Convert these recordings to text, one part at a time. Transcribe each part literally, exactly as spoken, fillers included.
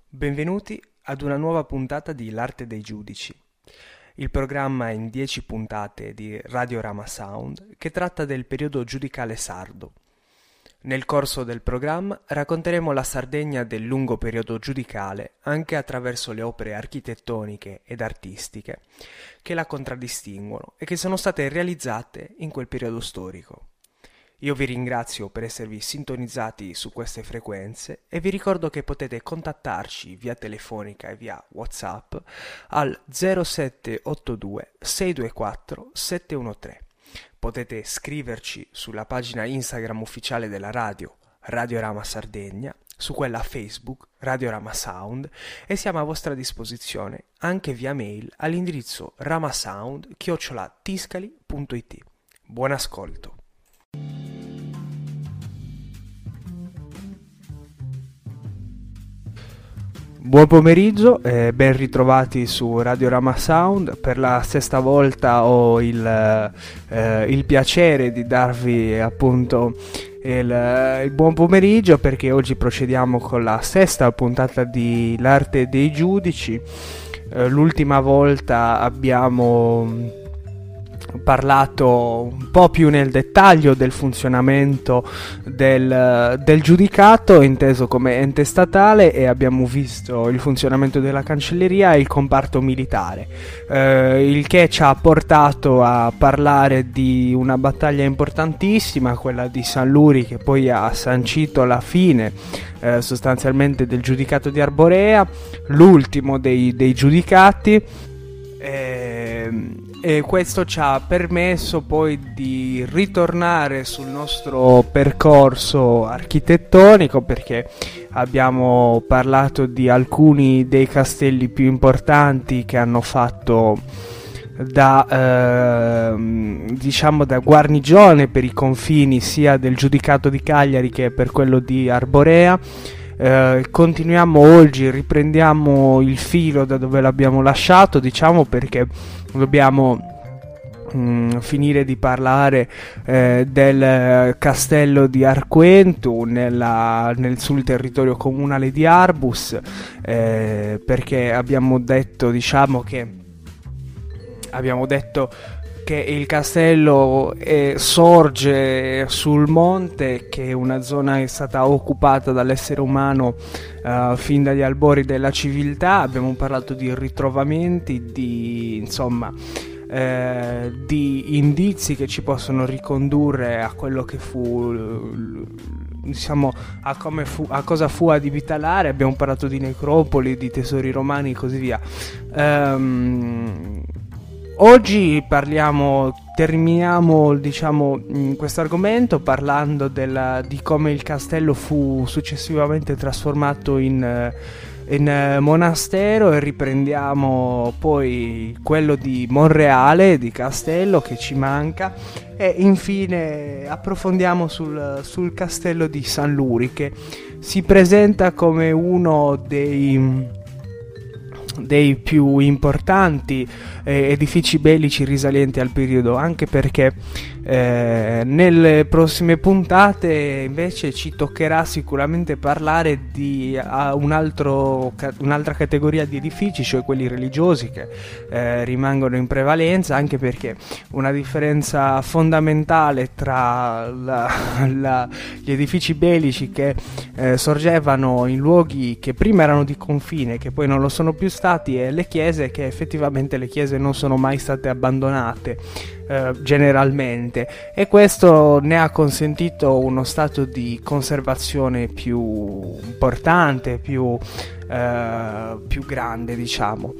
Benvenuti ad una nuova puntata di L'Arte dei Giudici, il programma in dieci puntate di Radiorama Sound che tratta del periodo giudicale sardo. Nel corso del programma racconteremo la Sardegna del lungo periodo giudicale anche attraverso le opere architettoniche ed artistiche che la contraddistinguono e che sono state realizzate in quel periodo storico. Io vi ringrazio per esservi sintonizzati su queste frequenze e vi ricordo che potete contattarci via telefonica e via WhatsApp al zero sette otto due sei due quattro sette uno tre. Potete scriverci sulla pagina Instagram ufficiale della radio, Radiorama Sardegna, su quella Facebook, Radiorama Sound, e siamo a vostra disposizione anche via mail all'indirizzo ramasound chiocciola tiscali punto it. Buon ascolto! Buon pomeriggio e ben ritrovati su Radiorama Sound. Per la sesta volta ho il, eh, il piacere di darvi appunto il, il buon pomeriggio, perché oggi procediamo con la sesta puntata di L'Arte dei Giudici. Eh, l'ultima volta abbiamo parlato un po' più nel dettaglio del funzionamento del, del giudicato inteso come ente statale, e abbiamo visto il funzionamento della cancelleria e il comparto militare, eh, il che ci ha portato a parlare di una battaglia importantissima, quella di San Luri, che poi ha sancito la fine eh, sostanzialmente del giudicato di Arborea, l'ultimo dei, dei giudicati. eh, E questo ci ha permesso poi di ritornare sul nostro percorso architettonico, perché abbiamo parlato di alcuni dei castelli più importanti che hanno fatto da eh, diciamo da guarnigione per i confini sia del giudicato di Cagliari che per quello di Arborea. Eh, continuiamo oggi, riprendiamo il filo da dove l'abbiamo lasciato, diciamo, perché dobbiamo mh, finire di parlare eh, del castello di Arquentu nella, nel, sul territorio comunale di Arbus, eh, perché abbiamo detto, diciamo che abbiamo detto che il castello eh, sorge sul monte, che è una zona che è stata occupata dall'essere umano uh, fin dagli albori della civiltà. Abbiamo parlato di ritrovamenti, di insomma eh, di indizi che ci possono ricondurre a quello che fu, diciamo, a come fu, a cosa fu adibita l'area. Abbiamo parlato di necropoli, di tesori romani e così via. Um, Oggi parliamo, terminiamo diciamo questo argomento parlando della, di come il castello fu successivamente trasformato in, in monastero, e riprendiamo poi quello di Monreale, di Castello, che ci manca, e infine approfondiamo sul, sul castello di San Luri, che si presenta come uno dei... dei più importanti eh, edifici bellici risalenti al periodo, anche perché eh, nelle prossime puntate invece ci toccherà sicuramente parlare di uh, un altro, ca- un'altra categoria di edifici, cioè quelli religiosi, che eh, rimangono in prevalenza, anche perché una differenza fondamentale tra la, la, gli edifici bellici che eh, sorgevano in luoghi che prima erano di confine, che poi non lo sono più stati, e le chiese, che effettivamente le chiese non sono mai state abbandonate eh, generalmente, e questo ne ha consentito uno stato di conservazione più importante, più, eh, più grande, diciamo.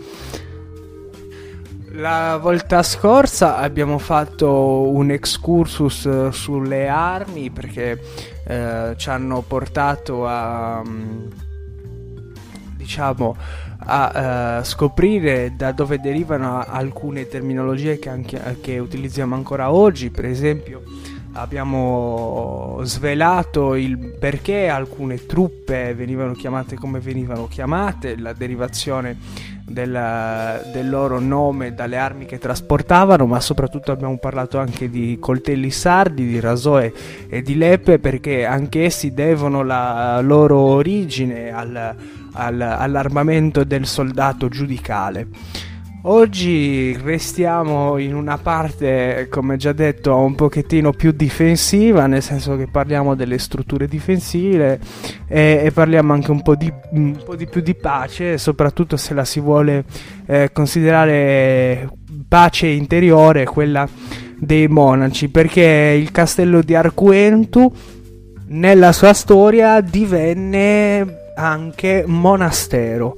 La volta scorsa abbiamo fatto un excursus uh, sulle armi, perché uh, ci hanno portato a um, diciamo a uh, scoprire da dove derivano alcune terminologie che, anche, che utilizziamo ancora oggi. Per esempio abbiamo svelato il perché alcune truppe venivano chiamate come venivano chiamate, la derivazione del, del loro nome dalle armi che trasportavano, ma soprattutto abbiamo parlato anche di coltelli sardi, di rasoe e di leppe, perché anch'essi devono la loro origine al, al, all'armamento del soldato giudicale. Oggi restiamo in una parte, come già detto, un pochettino più difensiva, nel senso che parliamo delle strutture difensive e, e parliamo anche un po' di, un po' di più di pace, soprattutto se la si vuole eh, considerare pace interiore, quella dei monaci, perché il castello di Arquentu nella sua storia divenne anche monastero.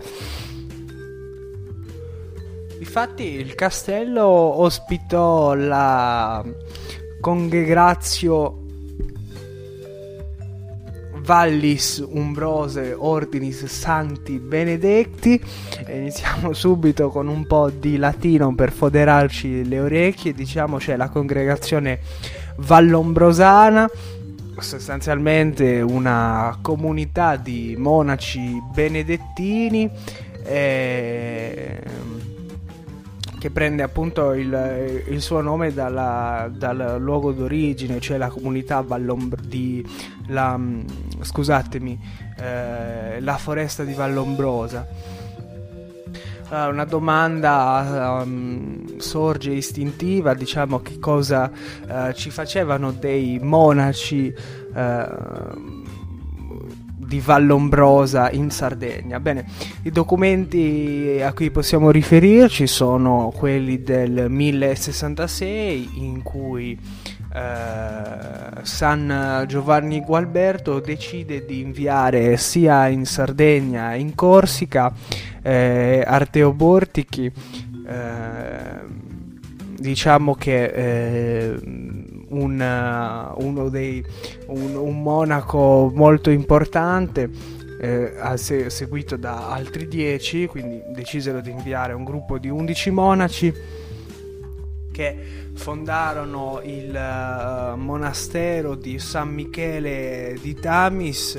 Infatti il castello ospitò la Congregatio Vallis Umbrose Ordinis Sancti Benedicti. E iniziamo subito con un po' di latino per foderarci le orecchie. Diciamo c'è la congregazione vallombrosana, sostanzialmente una comunità di monaci benedettini eh, che prende appunto il, il suo nome dalla, dal luogo d'origine, cioè la comunità Vallombr- di la, scusatemi, eh, la foresta di Vallombrosa. Allora, una domanda um, sorge istintiva, diciamo, che cosa uh, ci facevano dei monaci uh, di Vallombrosa in Sardegna. Bene, i documenti a cui possiamo riferirci sono quelli del mille sessantasei, in cui eh, San Giovanni Gualberto decide di inviare sia in Sardegna che in Corsica eh, Arteo Bortichi, eh, diciamo che eh, Un, uh, uno dei un, un monaco molto importante, eh, se, seguito da altri dieci, quindi decisero di inviare un gruppo di undici monaci che fondarono il uh, monastero di San Michele di Tamis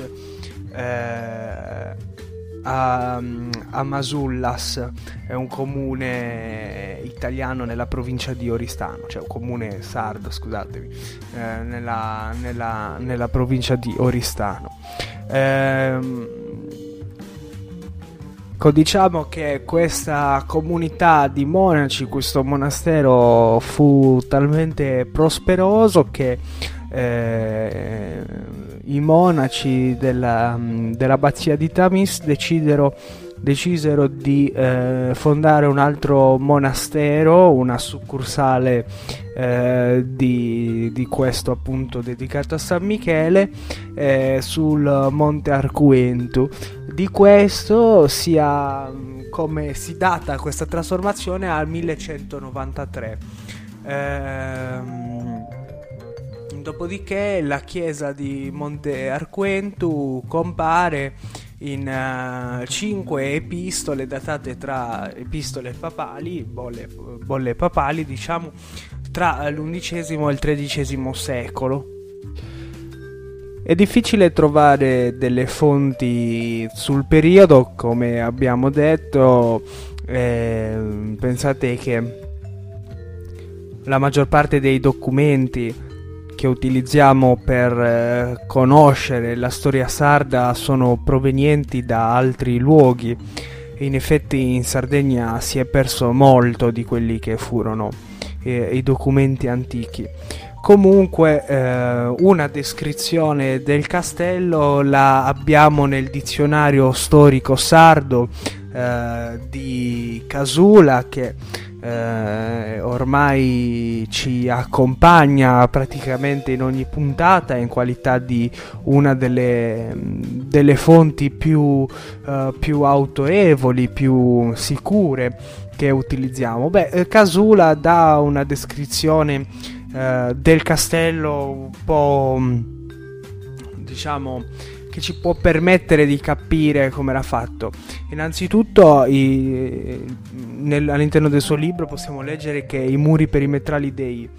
eh, a, a Masullas, è un comune italiano nella provincia di Oristano, cioè un comune sardo, scusatemi, eh, nella, nella, nella provincia di Oristano. Ehm, diciamo che questa comunità di monaci, questo monastero fu talmente prosperoso che eh, i monaci della, dell'abbazia di Tamis decidero, decisero di eh, fondare un altro monastero, una succursale eh, di, di questo appunto dedicato a San Michele eh, sul Monte Arquentu. Di questo si ha, come si data questa trasformazione al millecentonovantatré. Ehm, Dopodiché la chiesa di Monte Arquentu compare in uh, cinque epistole datate tra epistole papali, bolle, bolle papali, diciamo, tra l'undicesimo e il tredicesimo secolo. È difficile trovare delle fonti sul periodo, come abbiamo detto. Eh, pensate che la maggior parte dei documenti che utilizziamo per eh, conoscere la storia sarda sono provenienti da altri luoghi. In effetti in Sardegna si è perso molto di quelli che furono eh, i documenti antichi. Comunque eh, una descrizione del castello la abbiamo nel dizionario storico sardo eh, di Casula, che eh, ormai ci accompagna praticamente in ogni puntata in qualità di una delle, delle fonti più, eh, più autorevoli, più sicure che utilizziamo. Beh, Casula dà una descrizione eh, del castello un po', diciamo, che ci può permettere di capire come era fatto. Innanzitutto i, nel, all'interno del suo libro possiamo leggere che i muri perimetrali dei,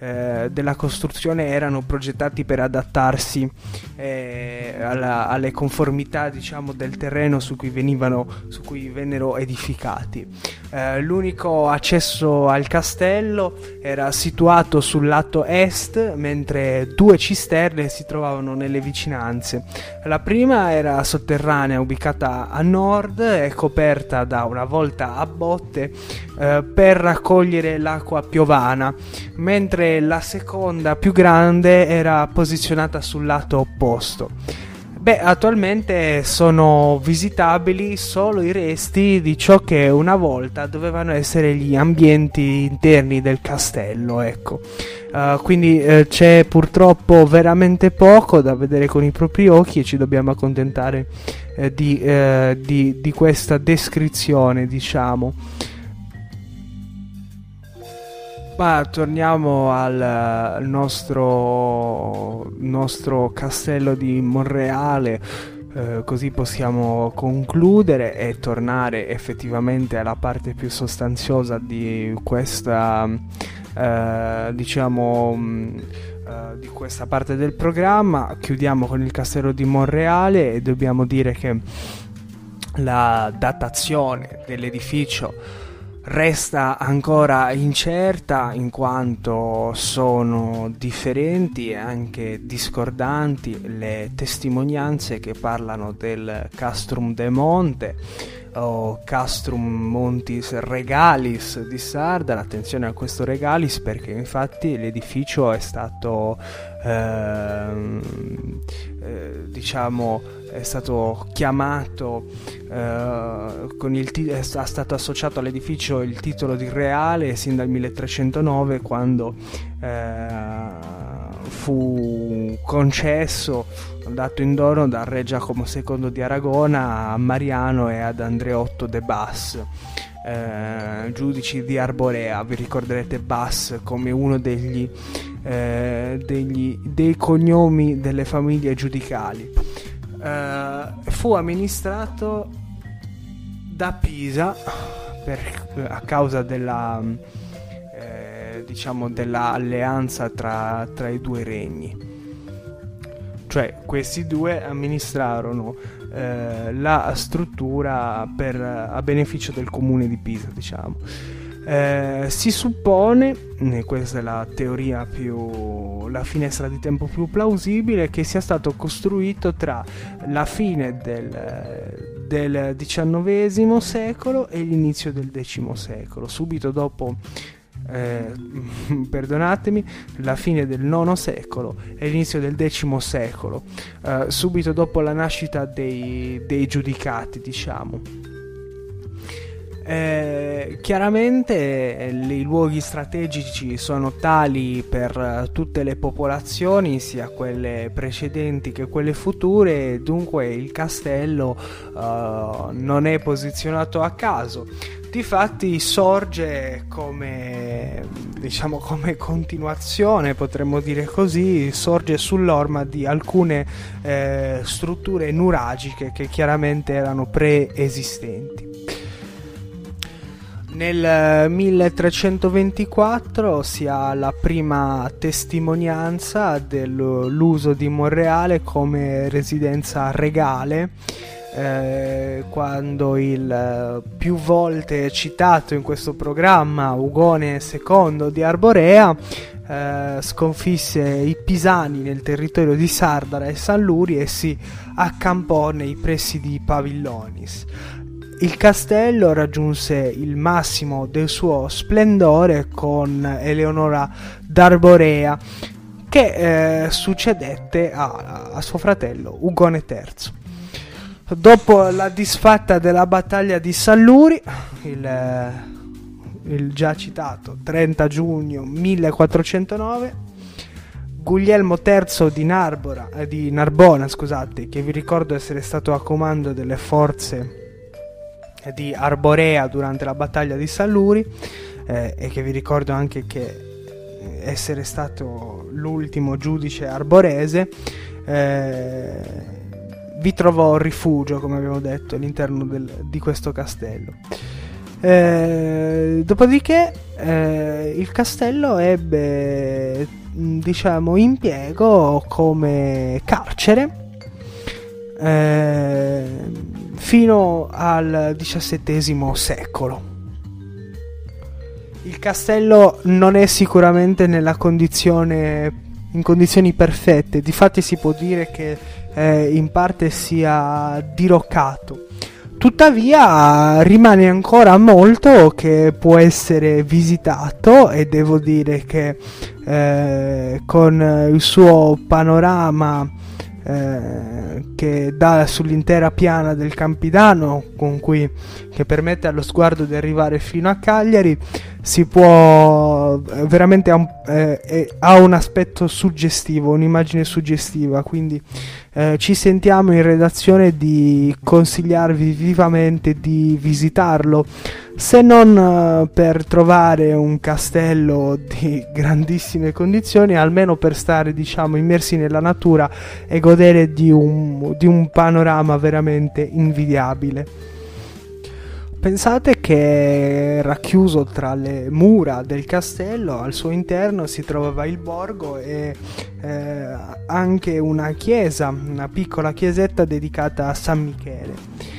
eh, della costruzione erano progettati per adattarsi eh, alla, alle conformità, diciamo, del terreno su cui venivano, su cui vennero edificati. Eh, l'unico accesso al castello era situato sul lato est, mentre due cisterne si trovavano nelle vicinanze. La prima era sotterranea, ubicata a nord e coperta da una volta a botte eh, per raccogliere l'acqua piovana, mentre la seconda, più grande, era posizionata sul lato opposto. Beh, attualmente sono visitabili solo i resti di ciò che una volta dovevano essere gli ambienti interni del castello, ecco. Uh, quindi uh, c'è purtroppo veramente poco da vedere con i propri occhi e ci dobbiamo accontentare uh, di, uh, di, di questa descrizione, diciamo. Ma torniamo al, al nostro, nostro castello di Monreale, eh, così possiamo concludere e tornare effettivamente alla parte più sostanziosa di questa, eh, diciamo, mh, eh, di questa parte del programma. Chiudiamo con il castello di Monreale e dobbiamo dire che la datazione dell'edificio resta ancora incerta, in quanto sono differenti e anche discordanti le testimonianze che parlano del Castrum de Monte o Castrum Montis Regalis di Sardara. Attenzione a questo Regalis, perché infatti l'edificio è stato eh, eh, diciamo è stato chiamato eh, con il t- è stato associato all'edificio il titolo di reale sin dal milletrecentonove, quando eh, fu concesso, dato in dono dal re Giacomo secondo di Aragona a Mariano e ad Andreotto de Bas, eh, giudici di Arborea. Vi ricorderete Bas come uno degli, eh, degli dei cognomi delle famiglie giudicali. Uh, fu amministrato da Pisa per, a causa della eh, diciamo dell'alleanza tra, tra i due regni, cioè questi due amministrarono eh, la struttura per, a beneficio del comune di Pisa, diciamo. Eh, si suppone, e questa è la teoria più, la finestra di tempo più plausibile, che sia stato costruito tra la fine del, del diciannovesimo secolo e l'inizio del decimo secolo, subito dopo eh, perdonatemi, la fine del nono secolo e l'inizio del decimo secolo, eh, subito dopo la nascita dei, dei giudicati, diciamo. Eh, chiaramente eh, i luoghi strategici sono tali per uh, tutte le popolazioni, sia quelle precedenti che quelle future, dunque il castello uh, non è posizionato a caso. Difatti sorge come, diciamo, come continuazione, potremmo dire così, sorge sull'orma di alcune eh, strutture nuragiche che chiaramente erano preesistenti. Nel milletrecentoventiquattro si ha la prima testimonianza dell'uso di Monreale come residenza regale, eh, quando il più volte citato in questo programma Ugone secondo di Arborea eh, sconfisse i pisani nel territorio di Sardara e San Luri e si accampò nei pressi di Pavillonis. Il castello raggiunse il massimo del suo splendore con Eleonora d'Arborea, che eh, succedette a, a suo fratello Ugone terzo. Dopo la disfatta della battaglia di Salluri, il, il già citato trenta giugno millequattrocentonove, Guglielmo terzo di, Narbora, eh, di Narbona, scusate, che vi ricordo essere stato a comando delle forze di Arborea durante la battaglia di Salluri, eh, e che vi ricordo anche che essere stato l'ultimo giudice arborese, eh, vi trovò rifugio, come abbiamo detto, all'interno del, di questo castello. Eh, dopodiché eh, il castello ebbe, diciamo, impiego come carcere eh, fino al diciassettesimo secolo. Il castello non è sicuramente nella condizione, in condizioni perfette, difatti si può dire che eh, in parte sia diroccato. Tuttavia rimane ancora molto che può essere visitato, e devo dire che eh, con il suo panorama eh, che dà sull'intera piana del Campidano, con cui, che permette allo sguardo di arrivare fino a Cagliari, si può veramente ha un, eh, ha un aspetto suggestivo, un'immagine suggestiva, quindi eh, ci sentiamo in redazione di consigliarvi vivamente di visitarlo, se non eh, per trovare un castello di grandissime condizioni, almeno per stare, diciamo, immersi nella natura e godere di un, di un panorama veramente invidiabile. Pensate che racchiuso tra le mura del castello, al suo interno si trovava il borgo e eh, anche una chiesa, una piccola chiesetta dedicata a San Michele.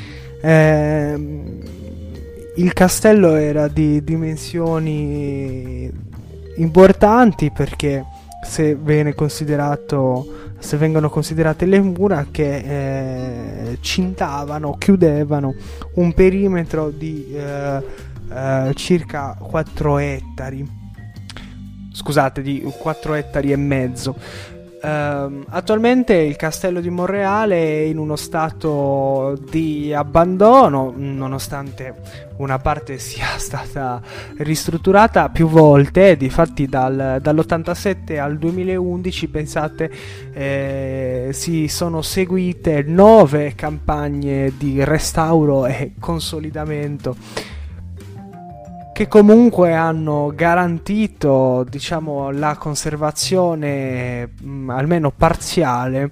Eh, il castello era di dimensioni importanti, perché se viene considerato se vengono considerate le mura che eh, cintavano, chiudevano un perimetro di eh, eh, circa quattro ettari, scusate, di quattro ettari e mezzo. Uh, attualmente il castello di Monreale è in uno stato di abbandono, nonostante una parte sia stata ristrutturata più volte. Difatti dal, dall'ottantasette al duemilaundici, pensate, eh, si sono seguite nove campagne di restauro e consolidamento, che comunque hanno garantito, diciamo, la conservazione mh, almeno parziale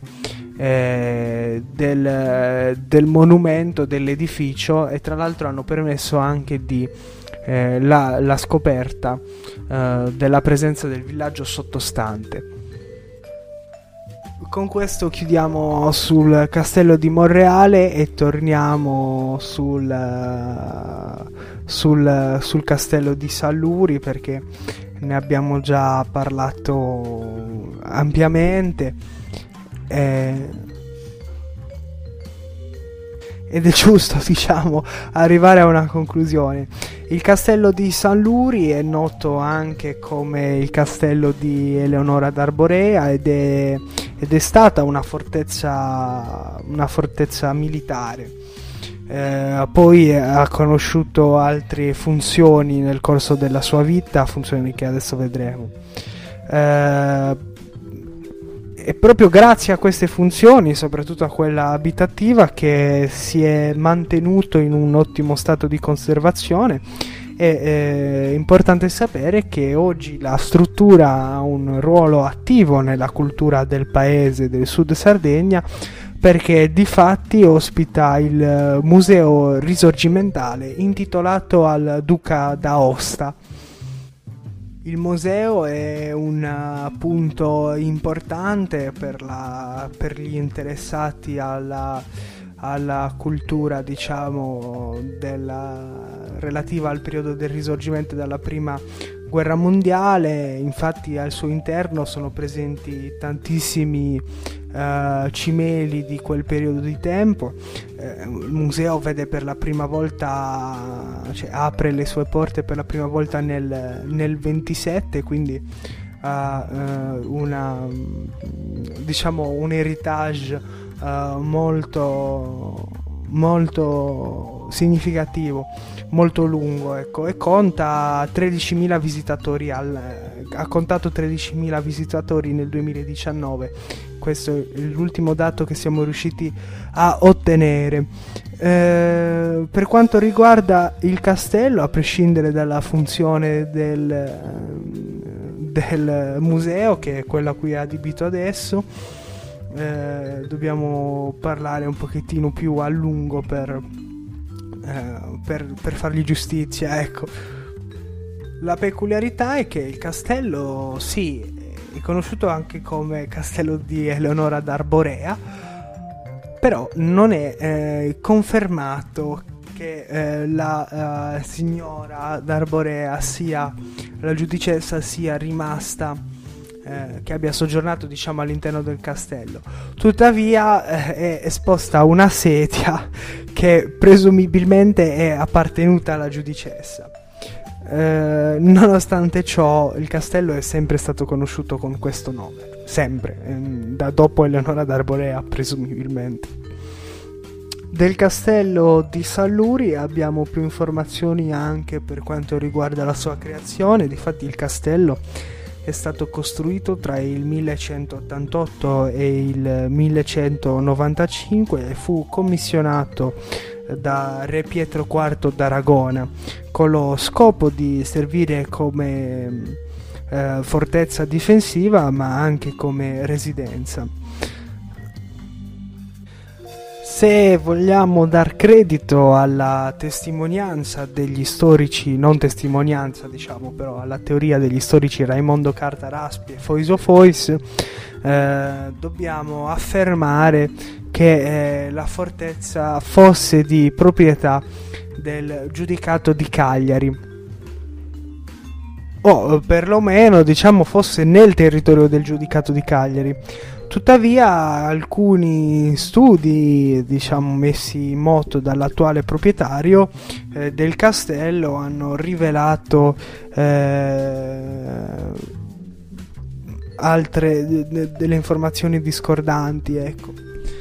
eh, del, del monumento, dell'edificio, e tra l'altro hanno permesso anche di eh, la, la scoperta eh, della presenza del villaggio sottostante. Con questo chiudiamo sul castello di Monreale e torniamo sul, sul, sul castello di Salluri, perché ne abbiamo già parlato ampiamente eh, ed è giusto, diciamo, arrivare a una conclusione. Il castello di San Luri è noto anche come il castello di Eleonora d'Arborea ed è, ed è stata una fortezza, una fortezza militare. Eh, poi ha conosciuto altre funzioni nel corso della sua vita, funzioni che adesso vedremo. Eh, È proprio grazie a queste funzioni, soprattutto a quella abitativa, che si è mantenuto in un ottimo stato di conservazione. È importante sapere che oggi la struttura ha un ruolo attivo nella cultura del paese del Sud Sardegna, perché di fatti ospita il museo risorgimentale intitolato al Duca d'Aosta. Il museo è un punto importante per, la, per gli interessati alla, alla cultura, diciamo, della, relativa al periodo del Risorgimento dalla Prima Guerra Mondiale. Infatti al suo interno sono presenti tantissimi uh, cimeli di quel periodo di tempo. Uh, il museo vede per la prima volta, cioè apre le sue porte per la prima volta nel, nel ventisette, quindi ha uh, una, diciamo, un heritage uh, molto molto significativo, molto lungo, ecco, e conta tredicimila visitatori al, ha contato tredicimila visitatori nel duemiladiciannove. Questo è l'ultimo dato che siamo riusciti a ottenere. Eh, per quanto riguarda il castello, a prescindere dalla funzione del, del museo, che è quella a cui è adibito adesso, Eh, dobbiamo parlare un pochettino più a lungo per, eh, per, per fargli giustizia, ecco. La peculiarità è che il castello, sì, è conosciuto anche come castello di Eleonora d'Arborea, però non è eh, confermato che eh, la uh, signora d'Arborea sia, la giudicessa sia rimasta, eh, che abbia soggiornato, diciamo, all'interno del castello. Tuttavia eh, è esposta una sedia che presumibilmente è appartenuta alla giudicessa. Eh, nonostante ciò, il castello è sempre stato conosciuto con questo nome, sempre, ehm, da dopo Eleonora d'Arborea, presumibilmente. Del castello di Salluri abbiamo più informazioni anche per quanto riguarda la sua creazione. Difatti il castello è stato costruito tra il millecentottantotto e il millecentonovantacinque e fu commissionato da re Pietro quarto d'Aragona con lo scopo di servire come eh, fortezza difensiva, ma anche come residenza. Se vogliamo dar credito alla testimonianza degli storici, non testimonianza diciamo, però alla teoria degli storici Raimondo Cartaraspi e Foiso Fois, eh, dobbiamo affermare che eh, la fortezza fosse di proprietà del giudicato di Cagliari, o perlomeno diciamo fosse nel territorio del giudicato di Cagliari. Tuttavia alcuni studi, diciamo, messi in moto dall'attuale proprietario eh, del castello hanno rivelato eh, altre de- de- delle informazioni discordanti, ecco.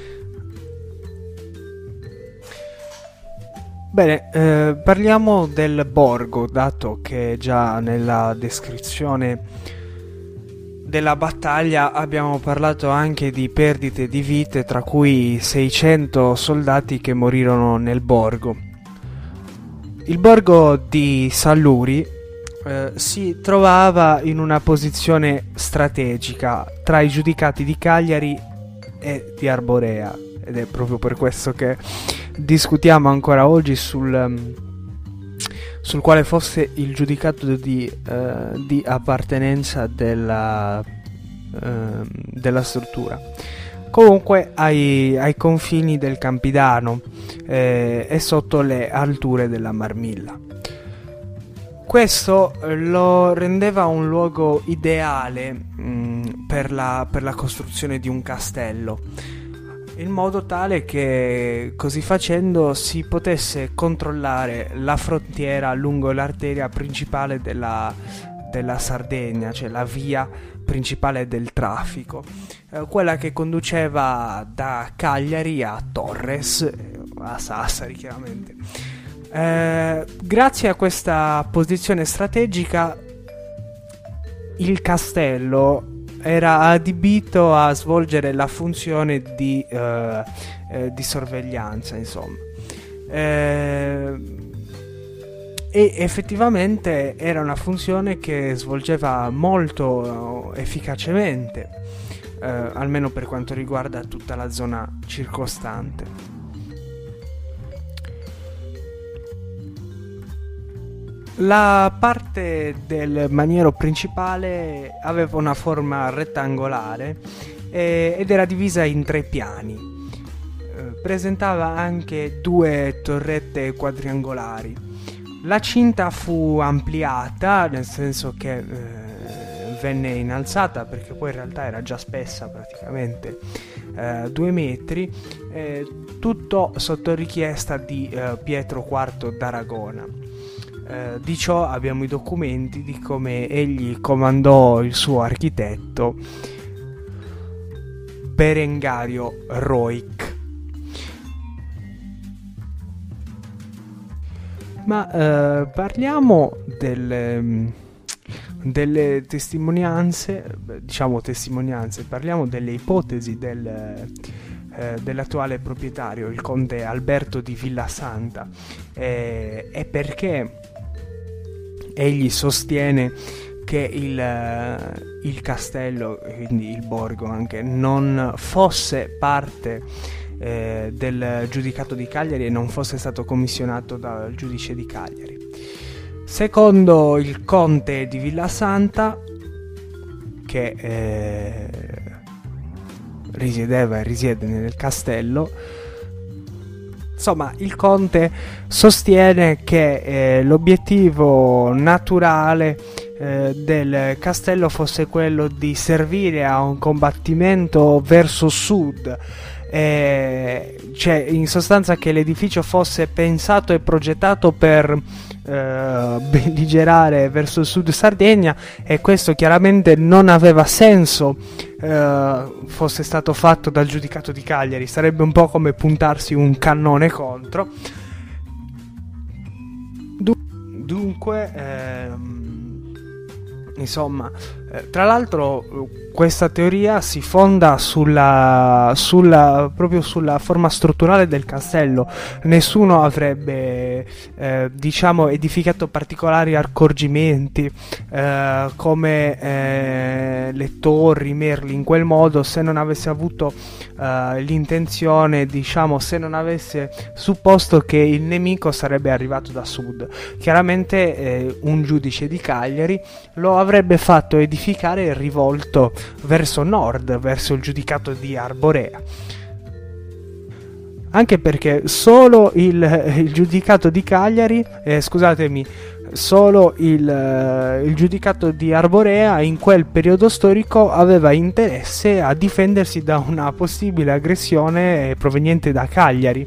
Bene, eh, parliamo del borgo, dato che già nella descrizione della battaglia abbiamo parlato anche di perdite di vite, tra cui seicento soldati che morirono nel borgo. Il borgo di Salluri eh, si trovava in una posizione strategica tra i giudicati di Cagliari e di Arborea, ed è proprio per questo che discutiamo ancora oggi sul, um, sul quale fosse il giudicato di, uh, di appartenenza della, uh, della struttura. Comunque ai, ai confini del Campidano eh, e sotto le alture della Marmilla. Questo lo rendeva un luogo ideale mh, per la, per la costruzione di un castello, in modo tale che così facendo si potesse controllare la frontiera lungo l'arteria principale della, della Sardegna, cioè la via principale del traffico, eh, quella che conduceva da Cagliari a Torres, a Sassari chiaramente. Eh, grazie a questa posizione strategica il castello era adibito a svolgere la funzione di, eh, eh, di sorveglianza, insomma. Eh, e effettivamente era una funzione che svolgeva molto eh, efficacemente, eh, almeno per quanto riguarda tutta la zona circostante. La parte del maniero principale aveva una forma rettangolare eh, ed era divisa in tre piani. Eh, presentava anche due torrette quadriangolari. La cinta fu ampliata, nel senso che eh, venne innalzata, perché poi in realtà era già spessa praticamente eh, due metri, eh, tutto sotto richiesta di eh, Pietro quarto d'Aragona. Eh, di ciò abbiamo i documenti di come egli comandò il suo architetto Berengario Roic. Ma eh, parliamo delle, delle testimonianze, diciamo testimonianze, parliamo delle ipotesi del, eh, dell'attuale proprietario, il conte Alberto di Villasanta, eh, e perché egli sostiene che il, il castello, quindi il borgo anche, non fosse parte eh, del giudicato di Cagliari e non fosse stato commissionato dal giudice di Cagliari. Secondo il conte di Villasanta, che eh, risiedeva e risiede nel castello, insomma, il conte sostiene che eh, l'obiettivo naturale eh, del castello fosse quello di servire a un combattimento verso sud, eh, cioè in sostanza che l'edificio fosse pensato e progettato per eh, belligerare verso il sud Sardegna, e questo chiaramente non aveva senso eh, fosse stato fatto dal giudicato di Cagliari. Sarebbe un po' come puntarsi un cannone contro. Dunque ehm, insomma, eh, tra l'altro questa teoria si fonda sulla, sulla proprio sulla forma strutturale del castello. Nessuno avrebbe eh, diciamo edificato particolari accorgimenti eh, come eh, le torri, i merli in quel modo, se non avesse avuto eh, l'intenzione, diciamo, se non avesse supposto che il nemico sarebbe arrivato da sud. Chiaramente eh, un giudice di Cagliari lo avrebbe fatto edificare e rivolto verso nord, verso il giudicato di Arborea, anche perché solo il, il giudicato di Cagliari, eh, scusatemi, solo il, eh, il giudicato di Arborea in quel periodo storico aveva interesse a difendersi da una possibile aggressione proveniente da Cagliari.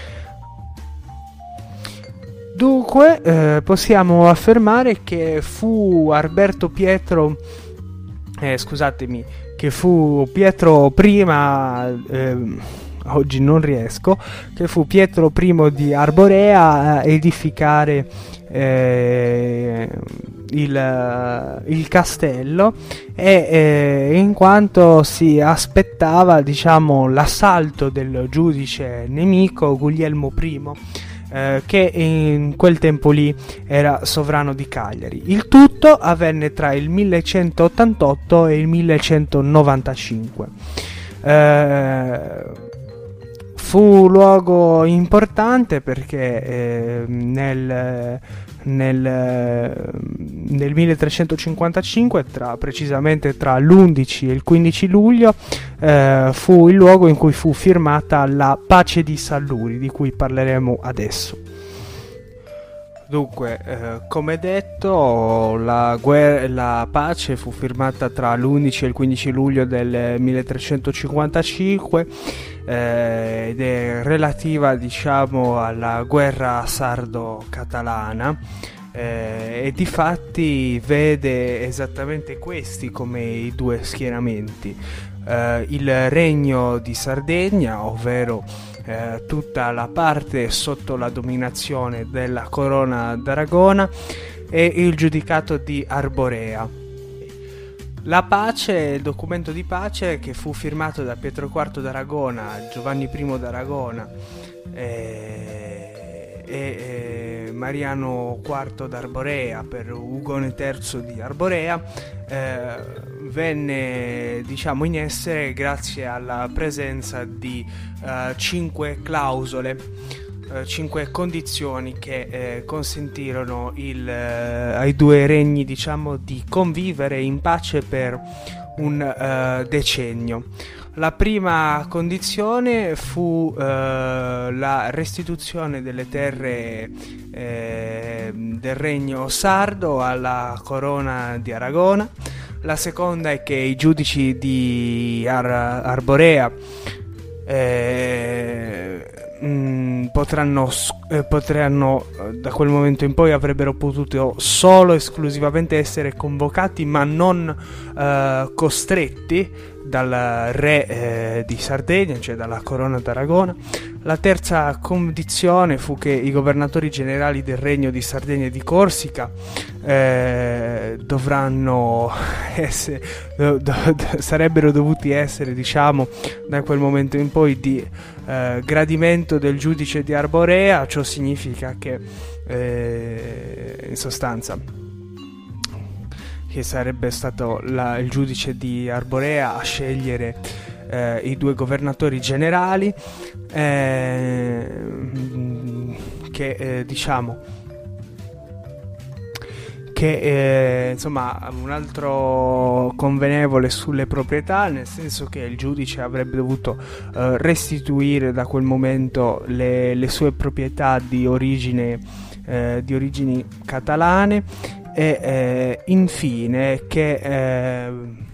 Dunque eh, possiamo affermare che fu Alberto Pietro Eh, scusatemi, che fu Pietro prima, eh, oggi non riesco, che fu Pietro primo di Arborea a edificare eh, il, il castello, e eh, in quanto si aspettava, diciamo, l'assalto del giudice nemico Guglielmo primo, Eh, che in quel tempo lì era sovrano di Cagliari. Il tutto avvenne tra il millecentottantotto e il millecentonovantacinque. Eh, fu un luogo importante perché eh, nel, nel, nel milletrecentocinquantacinque, tra, precisamente tra l'undici e il quindici luglio, eh, fu il luogo in cui fu firmata la pace di Salluri, di cui parleremo adesso. Dunque, eh, come detto, la, guerra, la pace fu firmata tra l'undici e il quindici luglio del milletrecentocinquantacinque eh, ed è relativa, diciamo, alla guerra sardo-catalana, eh, e difatti vede esattamente questi come i due schieramenti. Eh, il regno di Sardegna, ovvero Eh, tutta la parte sotto la dominazione della corona d'Aragona, e il giudicato di Arborea. La pace, il documento di pace che fu firmato da Pietro quarto d'Aragona, Giovanni primo d'Aragona eh, e eh, Mariano quarto d'Arborea per Ugone terzo di Arborea, eh, venne, diciamo, in essere grazie alla presenza di uh, cinque clausole, uh, cinque condizioni che eh, consentirono il, uh, ai due regni, diciamo, di convivere in pace per un uh, decennio. La prima condizione fu uh, la restituzione delle terre eh, del regno sardo alla corona di Aragona. La seconda è che i giudici di Ar- Arborea eh, mh, potranno, eh, potranno da quel momento in poi avrebbero potuto solo esclusivamente essere convocati, ma non eh, costretti dal re eh, di Sardegna, cioè dalla corona d'Aragona. La terza condizione fu che i governatori generali del regno di Sardegna e di Corsica eh, dovranno essere do, do, do, sarebbero dovuti essere, diciamo, da quel momento in poi di eh, gradimento del giudice di Arborea. Ciò significa che eh, in sostanza che sarebbe stato la, il giudice di Arborea a scegliere eh, i due governatori generali, eh, che eh, diciamo che eh, insomma un altro convenevole sulle proprietà, nel senso che il giudice avrebbe dovuto eh, restituire da quel momento le, le sue proprietà di origine eh, di origini catalane, e eh, infine che eh,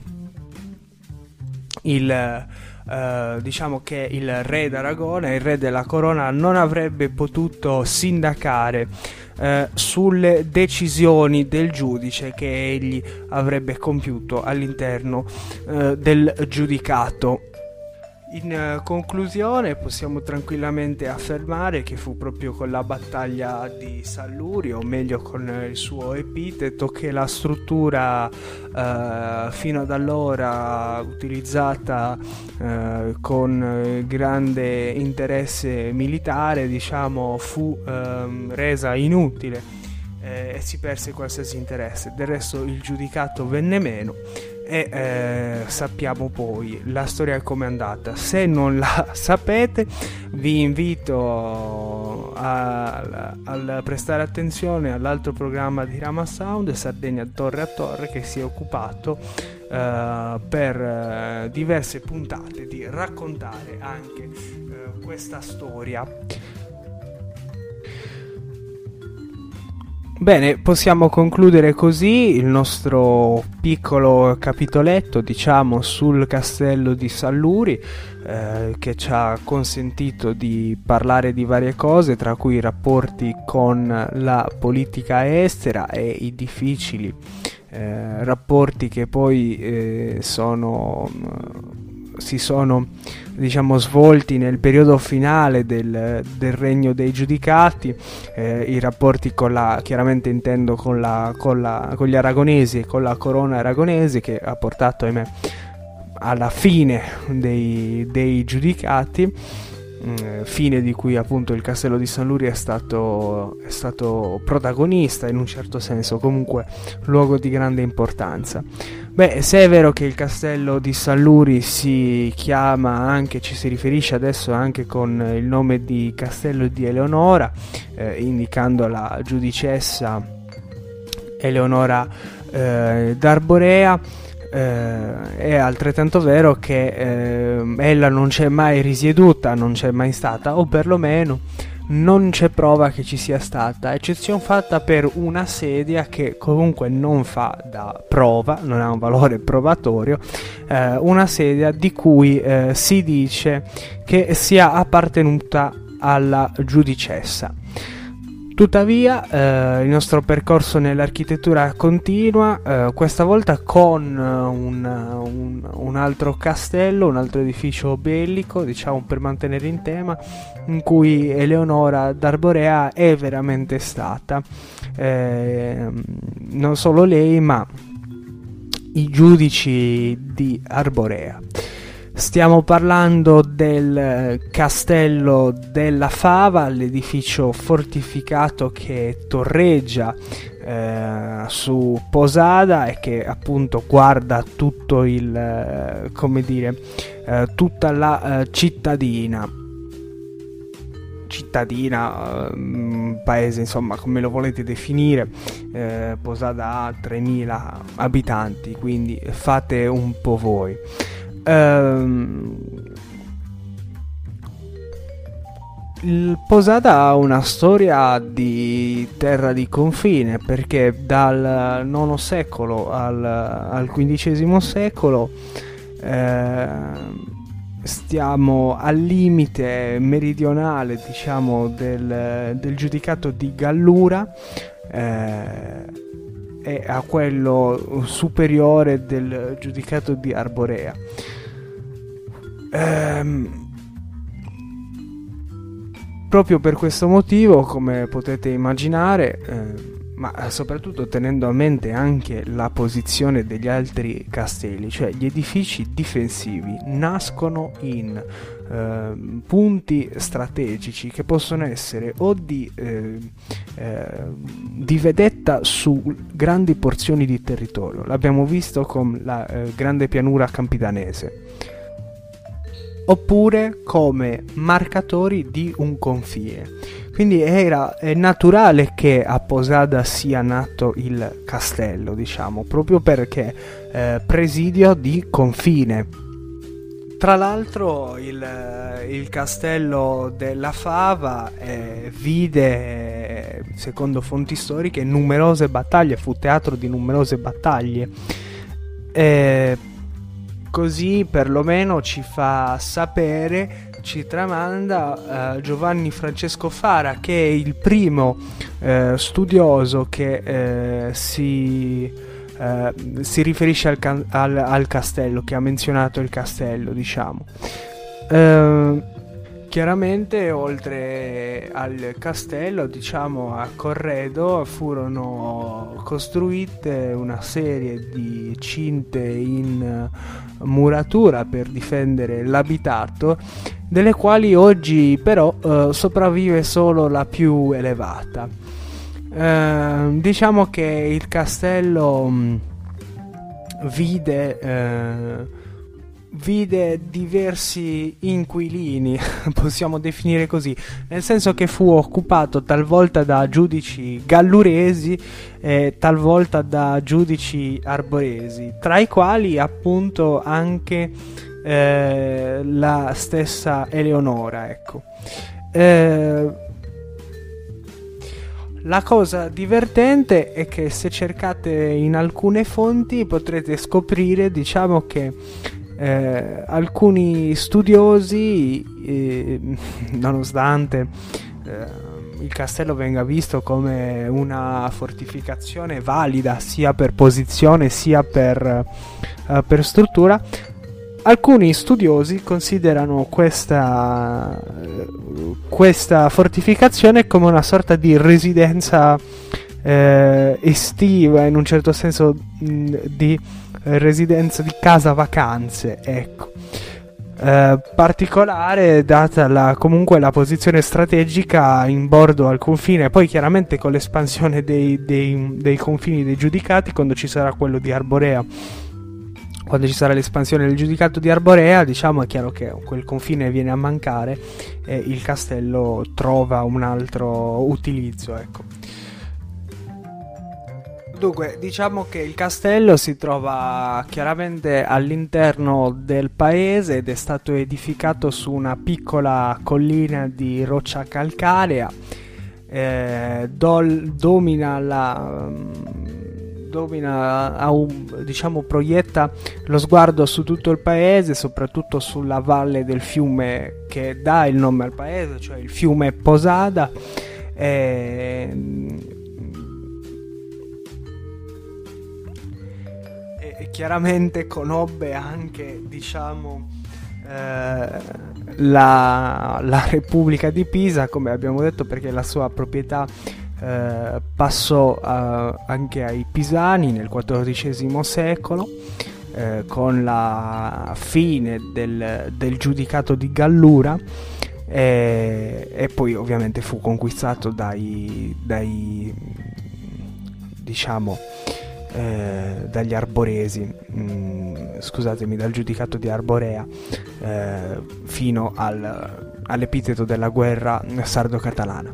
il Uh, diciamo che il re d'Aragona, il re della corona, non avrebbe potuto sindacare uh, sulle decisioni del giudice che egli avrebbe compiuto all'interno uh, del giudicato. In uh, conclusione possiamo tranquillamente affermare che fu proprio con la battaglia di Salluri, o meglio con il suo epiteto, che la struttura uh, fino ad allora utilizzata uh, con grande interesse militare, diciamo, fu uh, resa inutile eh, e si perse qualsiasi interesse. Del resto il giudicato venne meno e eh, sappiamo poi la storia come è andata. Se non la sapete, vi invito a, a, a prestare attenzione all'altro programma di Rama Sound, Sardegna Torre a Torre, che si è occupato eh, per eh, diverse puntate di raccontare anche eh, questa storia. Bene, possiamo concludere così il nostro piccolo capitoletto, diciamo, sul castello di Salluri, eh, che ci ha consentito di parlare di varie cose, tra cui i rapporti con la politica estera e i difficili eh, rapporti che poi eh, sono si sono diciamo svolti nel periodo finale del, del regno dei giudicati, eh, i rapporti con la, chiaramente intendo con, la, con, la, con gli aragonesi e con la corona aragonese, che ha portato, ahimè, alla fine dei, dei giudicati, mh, fine di cui appunto il castello di Salluri è stato, è stato protagonista in un certo senso, comunque luogo di grande importanza. Beh, se è vero che il castello di Salluri si chiama anche, ci si riferisce adesso anche con il nome di Castello di Eleonora, eh, indicando la giudicessa Eleonora eh, d'Arborea, eh, è altrettanto vero che eh, ella non c'è mai risieduta, non c'è mai stata, o perlomeno non c'è prova che ci sia stata, eccezione fatta per una sedia che comunque non fa da prova, non ha un valore probatorio, eh, una sedia di cui eh, si dice che sia appartenuta alla giudicessa. Tuttavia eh, il nostro percorso nell'architettura continua, eh, questa volta con un, un, un altro castello, un altro edificio bellico, diciamo, per mantenere in tema, in cui Eleonora d'Arborea è veramente stata, eh, non solo lei ma i giudici di Arborea. Stiamo parlando del castello della Fava, l'edificio fortificato che torreggia eh, su Posada e che appunto guarda tutto il, eh, come dire, eh, tutta la eh, cittadina. cittadina, eh, paese, insomma, come lo volete definire. eh, Posada ha tremila abitanti, quindi fate un po' voi. Um, il Posada ha una storia di terra di confine, perché dal nono secolo al, al quindicesimo secolo eh, stiamo al limite meridionale, diciamo, del, del giudicato di Gallura, eh, e a quello superiore del giudicato di Arborea. Ehm, proprio per questo motivo, come potete immaginare, eh, ma soprattutto tenendo a mente anche la posizione degli altri castelli, cioè gli edifici difensivi nascono in eh, punti strategici che possono essere o di, eh, eh, di vedetta su grandi porzioni di territorio. L'abbiamo visto con la eh, grande pianura campidanese. oppure come marcatori di un confine. Quindi era, è naturale che a Posada sia nato il castello, diciamo, proprio perché eh, presidio di confine. Tra l'altro il, il castello della Fava eh, vide, secondo fonti storiche, numerose battaglie, fu teatro di numerose battaglie. Eh, così perlomeno ci fa sapere, ci tramanda eh, Giovanni Francesco Fara, che è il primo eh, studioso che eh, si... Uh, si riferisce al, can- al, al castello, che ha menzionato il castello, diciamo. Uh, chiaramente oltre al castello, diciamo, a Corredo furono costruite una serie di cinte in muratura per difendere l'abitato, delle quali oggi però uh, sopravvive solo la più elevata. Uh, diciamo che il castello mh, vide uh, vide diversi inquilini, possiamo definire così, nel senso che fu occupato talvolta da giudici galluresi e talvolta da giudici arboresi, tra i quali appunto anche eh, la stessa Eleonora, ecco. Eh, La cosa divertente è che se cercate in alcune fonti potrete scoprire, diciamo, che eh, alcuni studiosi, eh, nonostante eh, il castello venga visto come una fortificazione valida sia per posizione sia per, eh, per struttura, alcuni studiosi considerano questa, questa fortificazione come una sorta di residenza eh, estiva, in un certo senso mh, di residenza di casa vacanze, ecco. Eh, particolare data la, comunque la posizione strategica in bordo al confine. Poi chiaramente con l'espansione dei, dei, dei confini dei giudicati, quando ci sarà quello di Arborea, quando ci sarà l'espansione del giudicato di Arborea, diciamo, è chiaro che quel confine viene a mancare e il castello trova un altro utilizzo, ecco. Dunque, diciamo che il castello si trova chiaramente all'interno del paese ed è stato edificato su una piccola collina di roccia calcarea. Eh, dol, domina la... domina, ha un, diciamo, proietta lo sguardo su tutto il paese, soprattutto sulla valle del fiume che dà il nome al paese, cioè il fiume Posada. E, e chiaramente conobbe anche, diciamo, eh, la, la Repubblica di Pisa, come abbiamo detto, perché la sua proprietà Uh, passò uh, anche ai Pisani nel quattordicesimo secolo, uh, con la fine del, del giudicato di Gallura, e, e poi ovviamente fu conquistato dai, dai diciamo uh, dagli arboresi, mm, scusatemi, dal giudicato di Arborea, uh, fino al, all'epiteto della guerra sardo-catalana.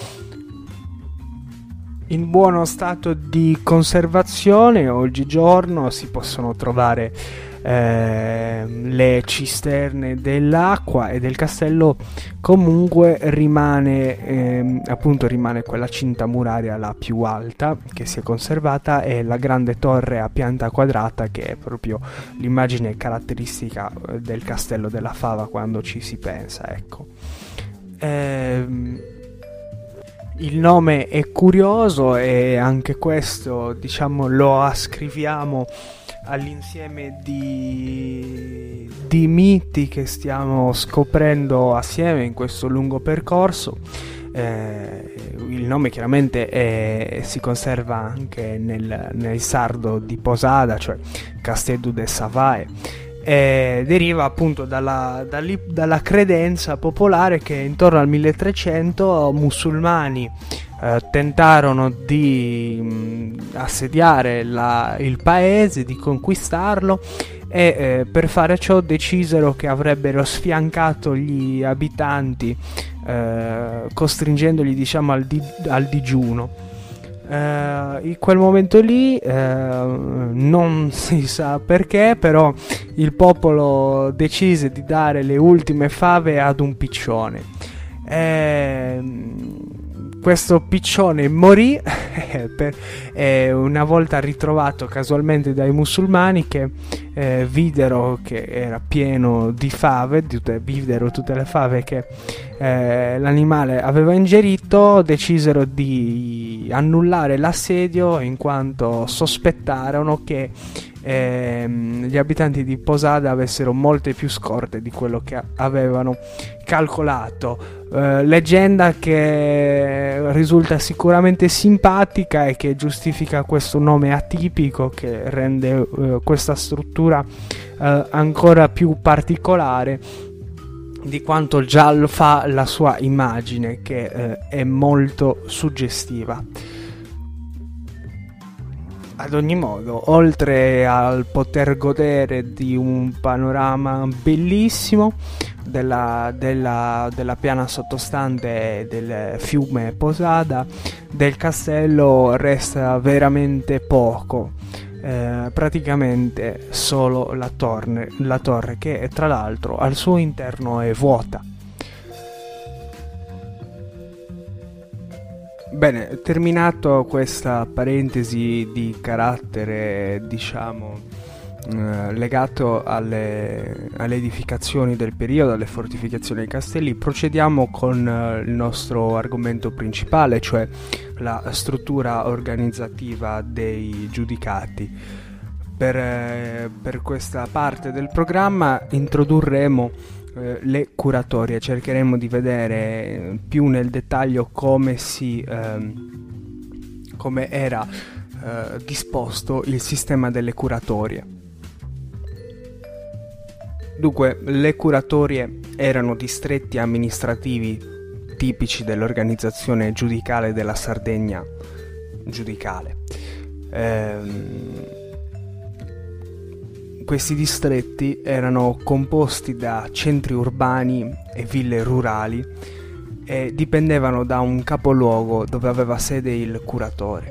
In buono stato di conservazione oggigiorno si possono trovare eh, le cisterne dell'acqua, e del castello comunque rimane eh, appunto rimane quella cinta muraria la più alta che si è conservata, e la grande torre a pianta quadrata, che è proprio l'immagine caratteristica del castello della Fava quando ci si pensa, ecco. Ehm Il nome è curioso, e anche questo, diciamo, lo ascriviamo all'insieme di, di miti che stiamo scoprendo assieme in questo lungo percorso. Eh, il nome chiaramente è, si conserva anche nel, nel sardo di Posada, cioè Castedu de Savae. Eh, deriva appunto dalla, dalla credenza popolare che intorno al milletrecento musulmani eh, tentarono di mh, assediare la, il paese, di conquistarlo, e eh, per fare ciò decisero che avrebbero sfiancato gli abitanti eh, costringendoli, diciamo, al, di- al digiuno. Uh, in quel momento lì uh, non si sa perché, però il popolo decise di dare le ultime fave ad un piccione. E questo piccione morì per, eh, una volta ritrovato casualmente dai musulmani, che eh, videro che era pieno di fave, tutte, videro tutte le fave che eh, l'animale aveva ingerito. Decisero di annullare l'assedio in quanto sospettarono che ehm, gli abitanti di Posada avessero molte più scorte di quello che avevano calcolato. Uh, leggenda che risulta sicuramente simpatica e che giustifica questo nome atipico, che rende uh, questa struttura uh, ancora più particolare di quanto già lo fa la sua immagine, che uh, è molto suggestiva. Ad ogni modo, oltre al poter godere di un panorama bellissimo della, della, della piana sottostante del fiume Posada, del castello resta veramente poco, eh, praticamente solo la torre, la torre che tra l'altro al suo interno è vuota. Bene, terminato questa parentesi di carattere, diciamo, eh, legato alle, alle edificazioni del periodo, alle fortificazioni dei castelli, procediamo con eh, il nostro argomento principale, cioè la struttura organizzativa dei giudicati. Per, eh, per questa parte del programma introdurremo le curatorie, cercheremo di vedere più nel dettaglio come si ehm, come era eh, disposto il sistema delle curatorie. Dunque, le curatorie erano distretti amministrativi tipici dell'organizzazione giudicale della Sardegna giudicale. Ehm, Questi distretti erano composti da centri urbani e ville rurali e dipendevano da un capoluogo dove aveva sede il curatore.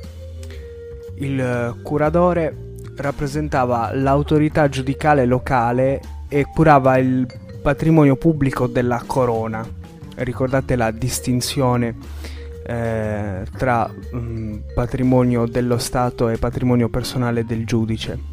Il curatore rappresentava l'autorità giudicale locale e curava il patrimonio pubblico della corona. Ricordate la distinzione eh, tra mh, patrimonio dello Stato e patrimonio personale del giudice.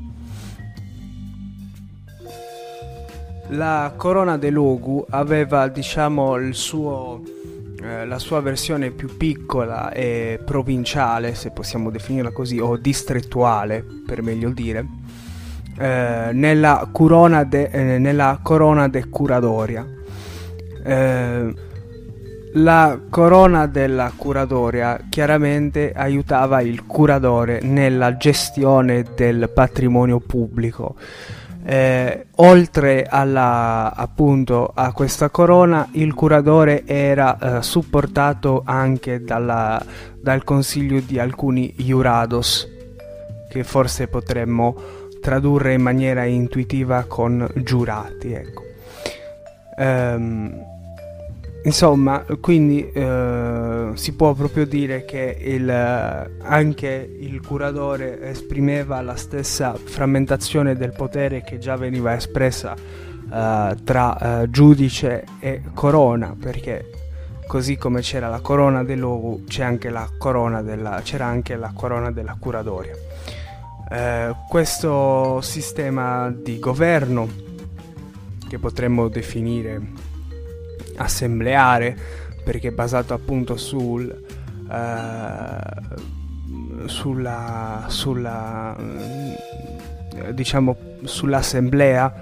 La Corona de Logu aveva, diciamo, il suo, eh, la sua versione più piccola e provinciale, se possiamo definirla così, o distrettuale, per meglio dire, eh, nella, Corona de, eh, nella Corona de Curadoria. Eh, la Corona della Curadoria chiaramente aiutava il curatore nella gestione del patrimonio pubblico. Eh, oltre alla, appunto, a questa corona, il curatore era eh, supportato anche dalla, dal consiglio di alcuni iurados, che forse potremmo tradurre in maniera intuitiva con giurati, ecco. Ehm, insomma, quindi eh, si può proprio dire che il, anche il curatore esprimeva la stessa frammentazione del potere che già veniva espressa eh, tra eh, giudice e corona, perché così come c'era la corona del Logu, c'è anche la corona della, c'era anche la corona della Curadoria. Eh, questo sistema di governo, che potremmo definire assembleare, perché è basato appunto sul uh, sulla sulla uh, diciamo sull'assemblea,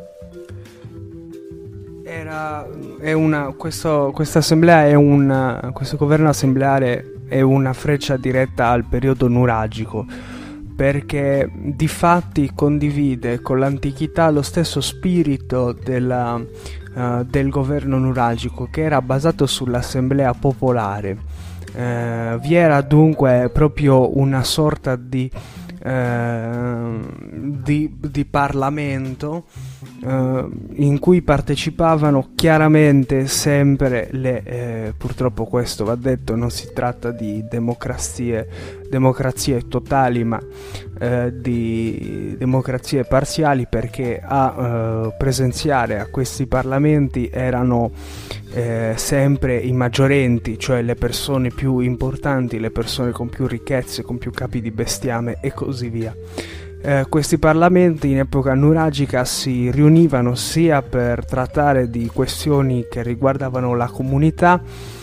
era è una questo questa assemblea è un questo governo assembleare è una freccia diretta al periodo nuragico, perché di fatti condivide con l'antichità lo stesso spirito della Uh, del governo nuragico, che era basato sull'assemblea popolare. Uh, vi era dunque proprio una sorta di eh, di, di Parlamento, eh, in cui partecipavano chiaramente sempre le, eh, purtroppo questo va detto, non si tratta di democrazie, democrazie totali, ma eh, di democrazie parziali, perché a eh, presenziare a questi parlamenti erano eh, sempre i maggiorenti, cioè le persone più importanti, le persone con più ricchezze, con più capi di bestiame e così via. Eh, questi parlamenti in epoca nuragica si riunivano sia per trattare di questioni che riguardavano la comunità,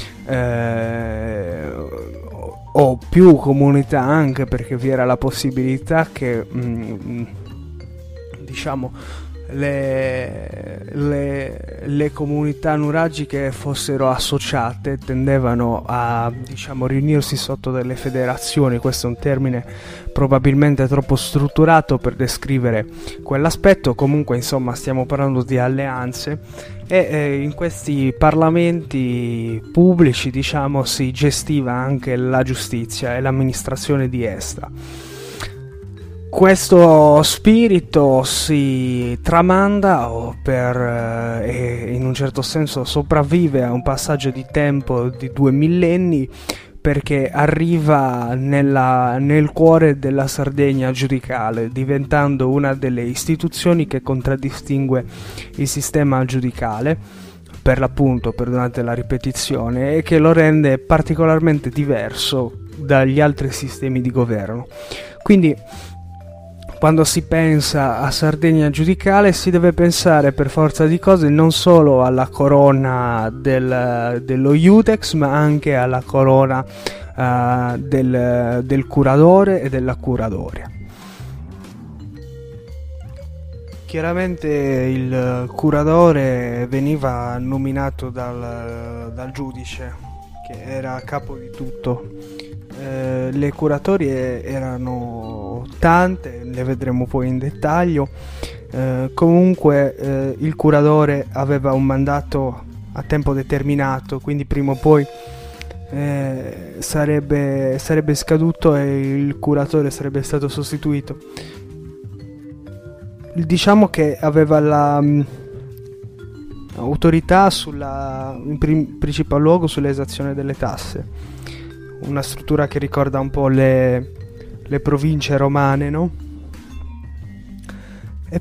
eh, o più comunità, anche perché vi era la possibilità che mh, diciamo le, le, le comunità nuragiche fossero associate, tendevano a diciamo riunirsi sotto delle federazioni. Questo è un termine probabilmente troppo strutturato per descrivere quell'aspetto. Comunque, insomma, stiamo parlando di alleanze, e eh, in questi parlamenti pubblici, diciamo, si gestiva anche la giustizia e l'amministrazione di essa. Questo spirito si tramanda o per, eh, e in un certo senso sopravvive a un passaggio di tempo di due millenni, perché arriva nella, nel cuore della Sardegna giudicale, diventando una delle istituzioni che contraddistingue il sistema giudicale, per l'appunto, perdonate la ripetizione, e che lo rende particolarmente diverso dagli altri sistemi di governo. Quindi, quando si pensa a Sardegna giudicale, si deve pensare per forza di cose non solo alla corona del, dello Iudex, ma anche alla corona uh, del, del curatore e della curadoria. Chiaramente il curatore veniva nominato dal, dal giudice, che era a capo di tutto. Eh, le curatorie erano tante, le vedremo poi in dettaglio. Eh, comunque eh, il curatore aveva un mandato a tempo determinato, quindi prima o poi eh, sarebbe, sarebbe scaduto e il curatore sarebbe stato sostituito. Diciamo che aveva la um, autorità sulla, in prim- principal luogo sull'esazione delle tasse. Una struttura che ricorda un po' le, le province romane, no? E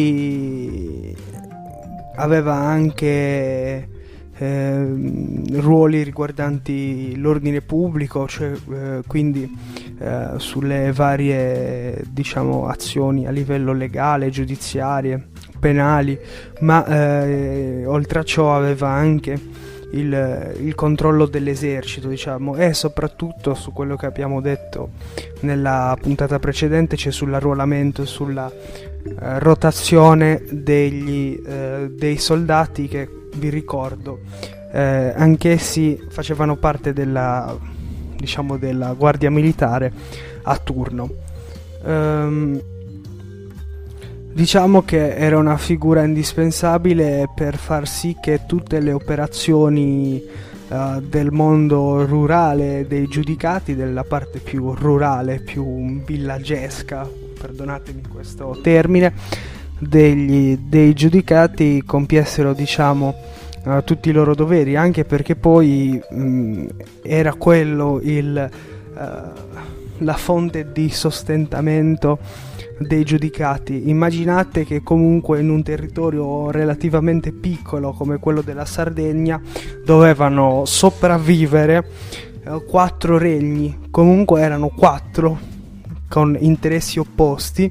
poi aveva anche eh, ruoli riguardanti l'ordine pubblico, cioè eh, quindi eh, sulle varie, diciamo, azioni a livello legale, giudiziarie, penali, ma eh, oltre a ciò aveva anche Il, il controllo dell'esercito, diciamo, e soprattutto su quello che abbiamo detto nella puntata precedente, cioè sull'arruolamento e sulla eh, rotazione degli, eh, dei soldati che, vi ricordo, eh, anch'essi facevano parte della, diciamo, della guardia militare a turno. Um, Diciamo che era una figura indispensabile per far sì che tutte le operazioni uh, del mondo rurale, dei giudicati, della parte più rurale, più villagesca, perdonatemi questo termine, degli, dei giudicati compiessero, diciamo, uh, tutti i loro doveri, anche perché poi mh, era quello il, uh, la fonte di sostentamento dei giudicati. Immaginate che comunque in un territorio relativamente piccolo come quello della Sardegna dovevano sopravvivere eh, quattro regni, comunque erano quattro con interessi opposti,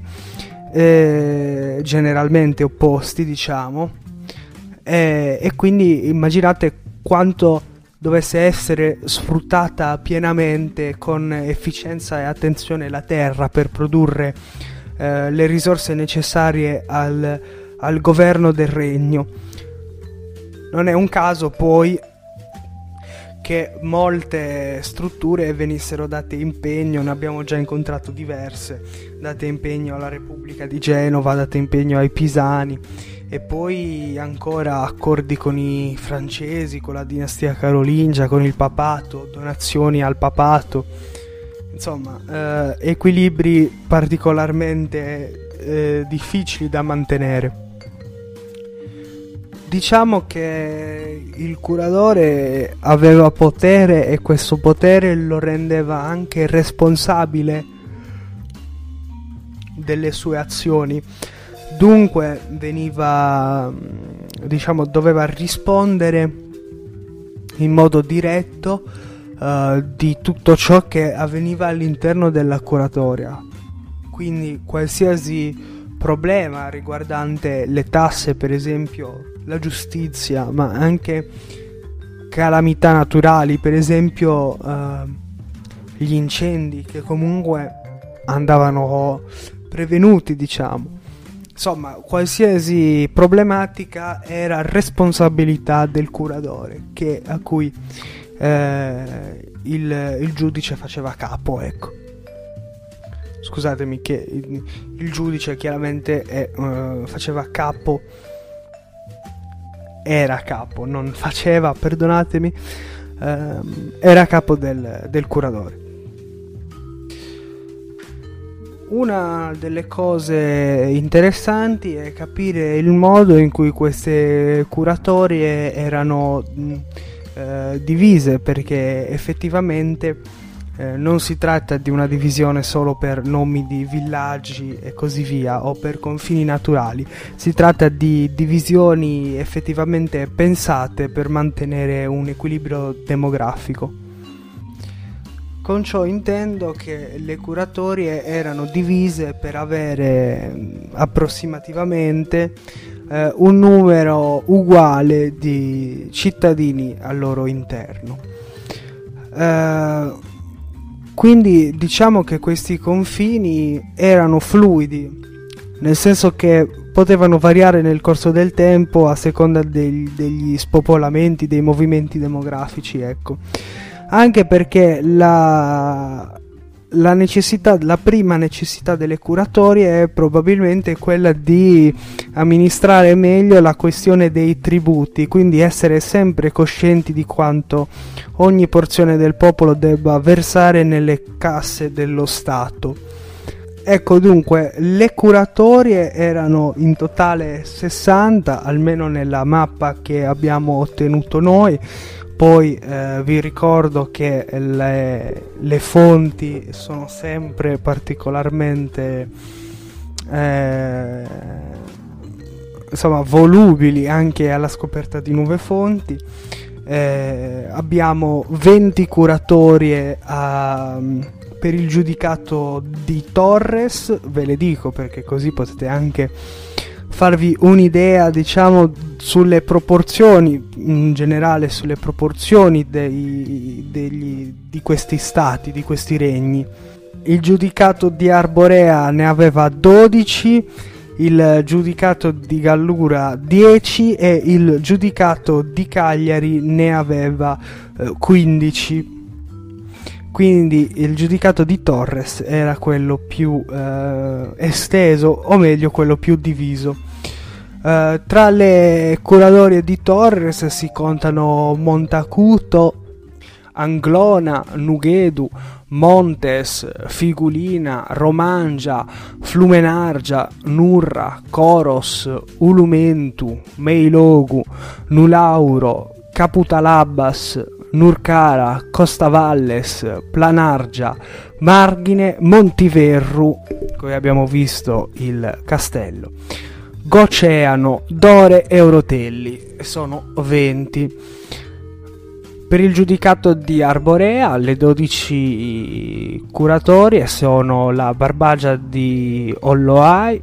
eh, generalmente opposti, diciamo, eh, e quindi immaginate quanto dovesse essere sfruttata pienamente con efficienza e attenzione la terra per produrre Eh, le risorse necessarie al, al governo del regno. Non è un caso poi che molte strutture venissero date impegno, ne abbiamo già incontrato diverse, date impegno alla Repubblica di Genova, date impegno ai Pisani, e poi ancora accordi con i francesi, con la dinastia carolingia, con il papato, donazioni al papato. insomma, eh, equilibri particolarmente eh, difficili da mantenere. Diciamo che il curatore aveva potere e questo potere lo rendeva anche responsabile delle sue azioni. Dunque veniva, diciamo, doveva rispondere in modo diretto uh, di tutto ciò che avveniva all'interno della curatoria. Quindi qualsiasi problema riguardante le tasse, per esempio, la giustizia, ma anche calamità naturali, per esempio uh, gli incendi, che comunque andavano prevenuti, diciamo. Insomma, qualsiasi problematica era responsabilità del curatore, che, a cui eh, il, il giudice faceva capo, ecco. Scusatemi che il, il giudice chiaramente è, uh, faceva capo, era capo, non faceva, perdonatemi, uh, era capo del, del curatore. Una delle cose interessanti è capire il modo in cui queste curatorie erano mh, eh, divise, perché effettivamente eh, non si tratta di una divisione solo per nomi di villaggi e così via, o per confini naturali. Si tratta di divisioni effettivamente pensate per mantenere un equilibrio demografico. Con ciò intendo che le curatorie erano divise per avere approssimativamente eh, un numero uguale di cittadini al loro interno. Eh, quindi diciamo che questi confini erano fluidi, nel senso che potevano variare nel corso del tempo a seconda degli, degli spopolamenti, dei movimenti demografici, ecco. Anche perché la, la necessità, la prima necessità delle curatorie è probabilmente quella di amministrare meglio la questione dei tributi, quindi essere sempre coscienti di quanto ogni porzione del popolo debba versare nelle casse dello Stato. Ecco, dunque, le curatorie erano in totale sessanta, almeno nella mappa che abbiamo ottenuto noi. Poi eh, vi ricordo che le, le fonti sono sempre particolarmente eh, insomma volubili anche alla scoperta di nuove fonti. Eh, abbiamo venti curatorie a, per il giudicato di Torres, ve le dico perché così potete anche farvi un'idea, diciamo, sulle proporzioni, in generale sulle proporzioni dei, degli, di questi stati, di questi regni. Il giudicato di Arborea ne aveva dodici, il giudicato di Gallura dieci e il giudicato di Cagliari ne aveva eh, quindici. Quindi il giudicato di Torres era quello più eh, esteso, o meglio quello più diviso. Uh, tra le curatorie di Torres si contano Montacuto, Anglona, Nughedu, Montes, Figulina, Romangia, Flumenargia, Nurra, Coros, Ulumentu, Meilogu, Nulauro, Caputalabas, Nurcara, Costavalles, Planargia, Marghine, Montiverru, qui abbiamo visto il castello, Goceano, Dore e Orotelli, sono venti. Per il giudicato di Arborea le dodici curatorie sono la Barbagia di Olloai,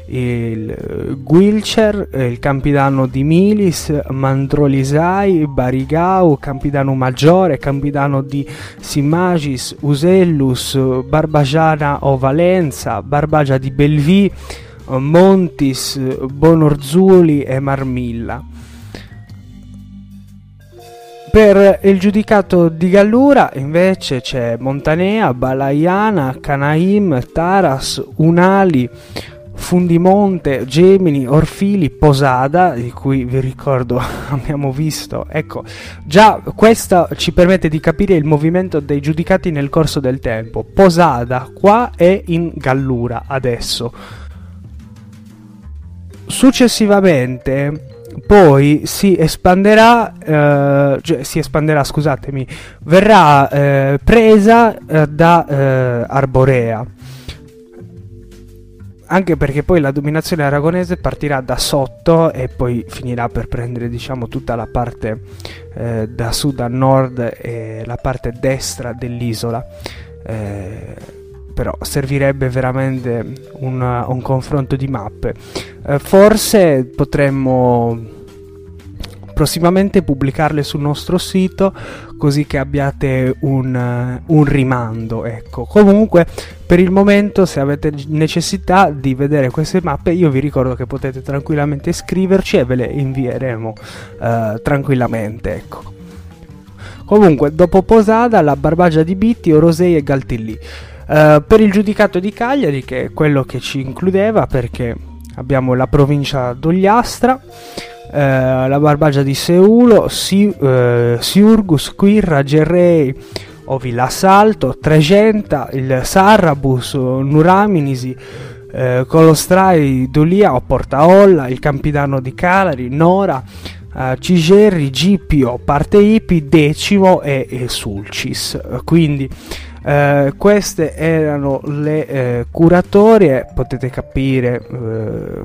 il Guilcer, il Campidano di Milis, Mandrolisai, Barigau, Campidano Maggiore, Campidano di Simmagis, Usellus, Barbagiana o Valenza, Barbagia di Belvi, Montis, Bonorzuli e Marmilla. Per il giudicato di Gallura invece c'è Montanea, Balaiana, Canaim, Taras, Unali, Fundimonte, Gemini, Orfili, Posada, di cui vi ricordo abbiamo visto, ecco, già questo ci permette di capire il movimento dei giudicati nel corso del tempo. Posada qua è in Gallura adesso. Successivamente poi si espanderà, eh, cioè, si espanderà, scusatemi, verrà eh, presa eh, da eh, Arborea, anche perché poi la dominazione aragonese partirà da sotto e poi finirà per prendere, diciamo, tutta la parte eh, da sud a nord e la parte destra dell'isola. Eh, però servirebbe veramente un, un confronto di mappe. Eh, forse potremmo prossimamente pubblicarle sul nostro sito, così che abbiate un, un rimando, ecco. Comunque per il momento, se avete necessità di vedere queste mappe, io vi ricordo che potete tranquillamente scriverci e ve le invieremo eh, tranquillamente, ecco. Comunque, dopo Posada, la Barbagia di Bitti, Orosei e Galtillì. Uh, per il giudicato di Cagliari, che è quello che ci includeva, perché abbiamo la provincia d'Ogliastra, uh, la Barbagia di Seulo, si, uh, Siurgus, Quirra, Gerrei, Ovilassalto, Tregenta, il Sarrabus, Nuraminisi, uh, Colostrai, Dulia o Portaolla, il Campidano di Calari, Nora, uh, Cigerri, Gipio, Parteipi, Decimo e, e Sulcis. Uh, quindi Uh, queste erano le uh, curatorie. Potete capire uh,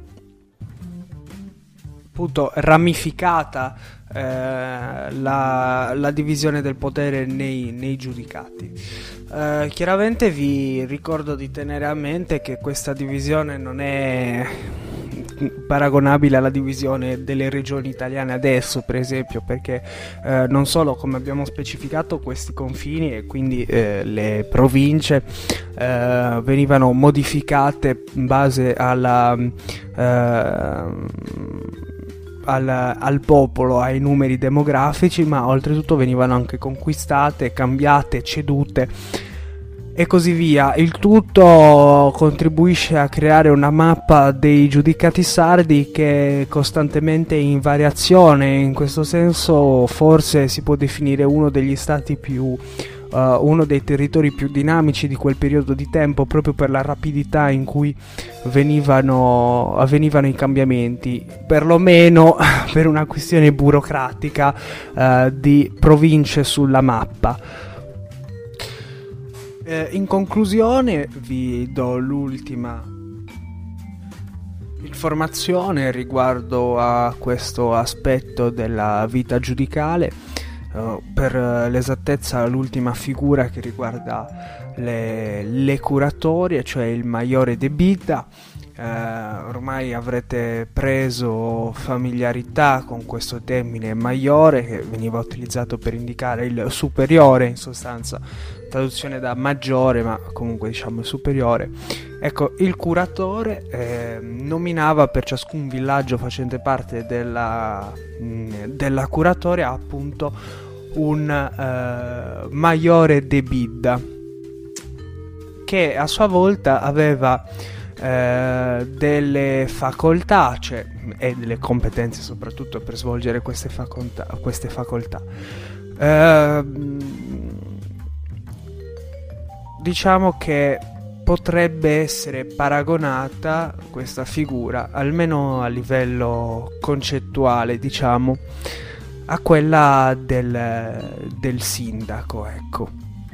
appunto ramificata uh, la, la divisione del potere nei, nei giudicati. Uh, chiaramente vi ricordo di tenere a mente che questa divisione non è paragonabile alla divisione delle regioni italiane adesso, per esempio, perché eh, non solo, come abbiamo specificato, questi confini e quindi eh, le province eh, venivano modificate in base alla eh, al, al popolo, ai numeri demografici, ma oltretutto venivano anche conquistate, cambiate, cedute e così via. Il tutto contribuisce a creare una mappa dei giudicati sardi che è costantemente in variazione. In questo senso forse si può definire uno degli stati più uh, uno dei territori più dinamici di quel periodo di tempo, proprio per la rapidità in cui venivano avvenivano i cambiamenti, perlomeno per una questione burocratica uh, di province sulla mappa. In conclusione vi do l'ultima informazione riguardo a questo aspetto della vita giudicale. Uh, per l'esattezza, l'ultima figura che riguarda le, le curatorie, cioè il Maiore de Bida. Uh, ormai avrete preso familiarità con questo termine Maiore, che veniva utilizzato per indicare il superiore, in sostanza traduzione da maggiore, ma comunque diciamo il superiore. Ecco, il curatore eh, nominava per ciascun villaggio facente parte della, mh, della curatoria appunto un eh, Maiore de Bida, che a sua volta aveva eh, delle facoltà, cioè, e delle competenze soprattutto per svolgere queste facoltà, queste facoltà. Eh, diciamo che potrebbe essere paragonata questa figura, almeno a livello concettuale, diciamo, a quella del, del sindaco, ecco.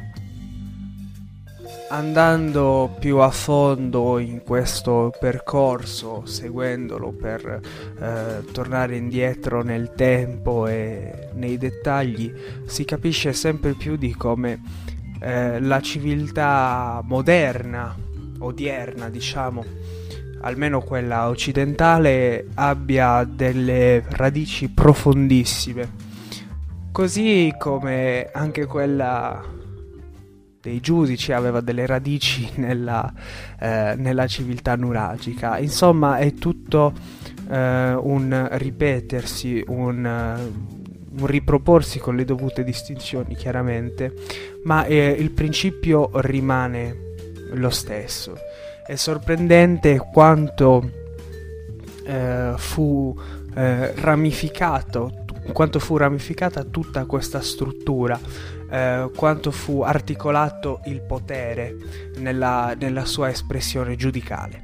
Andando più a fondo in questo percorso, seguendolo per eh, tornare indietro nel tempo e nei dettagli, si capisce sempre più di come eh, la civiltà moderna, odierna diciamo, almeno quella occidentale, abbia delle radici profondissime, così come anche quella dei giudici aveva delle radici nella, eh, nella civiltà nuragica. Insomma, è tutto eh, un ripetersi, un, uh, un riproporsi con le dovute distinzioni, chiaramente, ma eh, il principio rimane lo stesso. È sorprendente quanto eh, fu eh, ramificato, quanto fu ramificata tutta questa struttura, eh, quanto fu articolato il potere nella, nella sua espressione giudicale.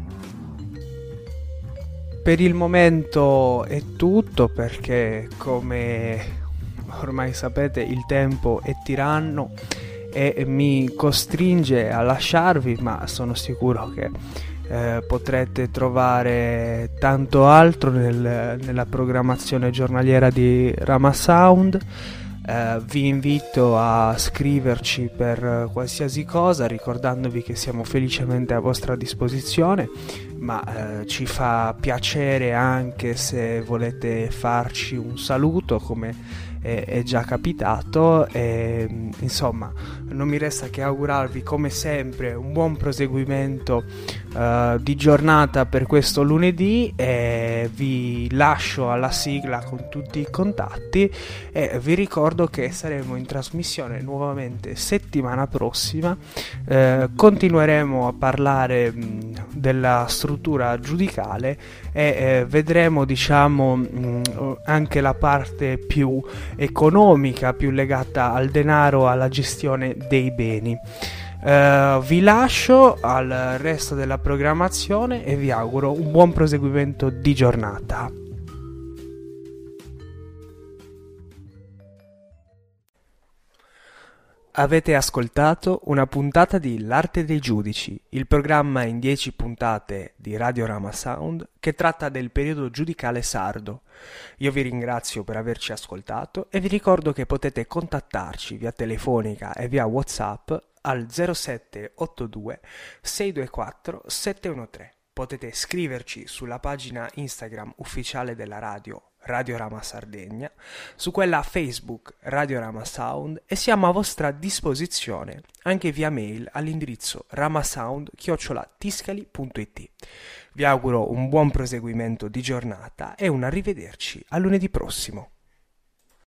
Per il momento è tutto, perché come ormai sapete il tempo è tiranno e mi costringe a lasciarvi, ma sono sicuro che eh, potrete trovare tanto altro nel, nella programmazione giornaliera di Rama Sound. Eh, vi invito a scriverci per qualsiasi cosa, ricordandovi che siamo felicemente a vostra disposizione, ma eh, ci fa piacere anche se volete farci un saluto, come è, è già capitato. E, insomma, non mi resta che augurarvi come sempre un buon proseguimento uh, di giornata per questo lunedì, e vi lascio alla sigla con tutti i contatti e vi ricordo che saremo in trasmissione nuovamente settimana prossima. Eh, continueremo a parlare mh, della struttura giudicale e eh, vedremo, diciamo, mh, anche la parte più economica, più legata al denaro, alla gestione dei beni. Uh, vi lascio al resto della programmazione e vi auguro un buon proseguimento di giornata. Avete ascoltato una puntata di L'Arte dei Giudici, il programma in dieci puntate di Radio Rama Sound che tratta del periodo giudicale sardo. Io vi ringrazio per averci ascoltato e vi ricordo che potete contattarci via telefonica e via WhatsApp al zero sette otto due sei due quattro sette uno tre. Potete scriverci sulla pagina Instagram ufficiale della radio, Radio Rama Sardegna, su quella Facebook Radio Rama Sound, e siamo a vostra disposizione anche via mail all'indirizzo ramasound chiocciola tiscali punto it. Vi auguro un buon proseguimento di giornata e un arrivederci a lunedì prossimo.